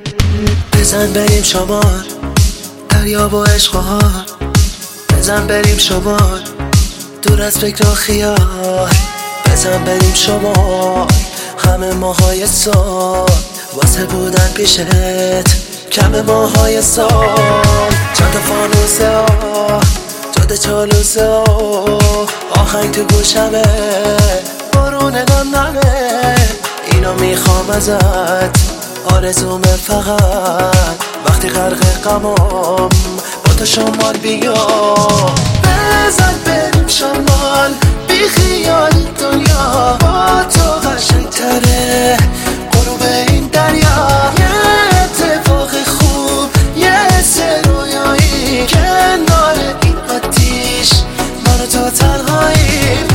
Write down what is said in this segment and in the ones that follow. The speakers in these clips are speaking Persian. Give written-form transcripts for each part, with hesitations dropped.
بزن بریم شمال، دریا و عشق و حال. بزن بریم شمال، دور از فکر و خیال. بزن بریم شمال، همه ماهای سال واسه بودن پیشت کم ماهای سال. چند فانوسه ها، جاده چالوسه ها، آهنگ تو گوشمه، بارون نمه. اینو میخوام ازت، آرزومه فقط وقتی غرق غمام با تو شمال بیام. بزن بریم شمال، بی خیال دنیا با تو قشنگتره. غروب این دریا یه اتفاق خوب، یه حس رویایی کنار این آتیش، من و تو تنهاییم.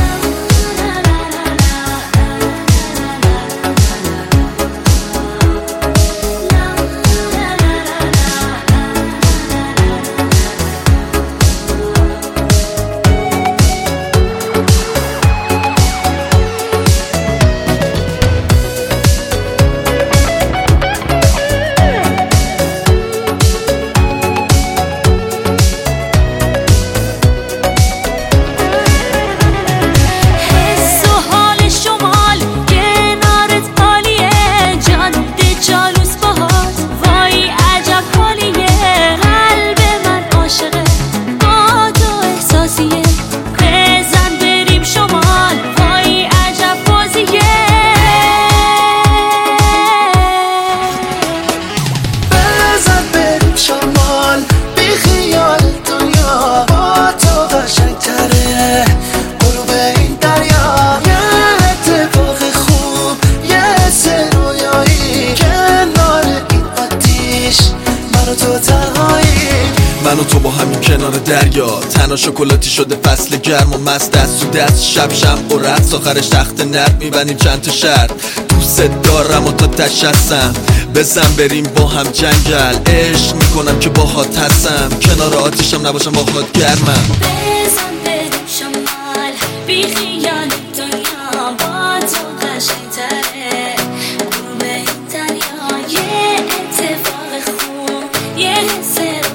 من و تو با همین کنار دریا، تنها شکلاتی شده فصل گرم و مست دست تو دست، شب شمع و رقص، آخرش تخت نرد میبنیم چند تا شرط. دوست دارم و تا تشستم، بزن بریم با هم جنگل. عشق میکنم که باهات هستم، کنار آتیشم نباشم باهات گرمم. بزن بریم شمال، بی خیال دنیا با تو قشنگتره. غروب این دریا یه اتفاق خوب، یه حس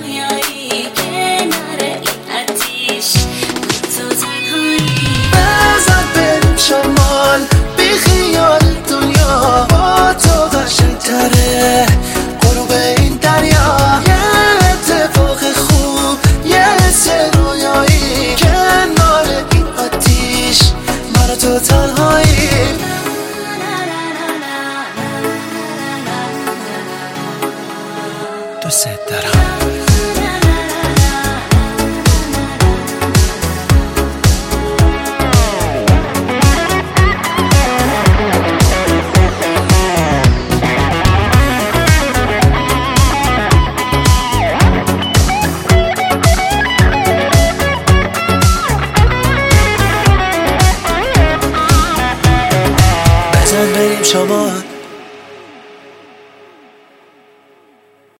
رویایی کنار این آتیش، تو تنهایی. بزن بریم شمال، بی خیال دنیا با تو قشنگتره. غروب این دریا یه اتفاق خوب، یه حس رویایی کنار این آتیش، من و تو تنهایی. دوست دارم. بزن بریم شمال،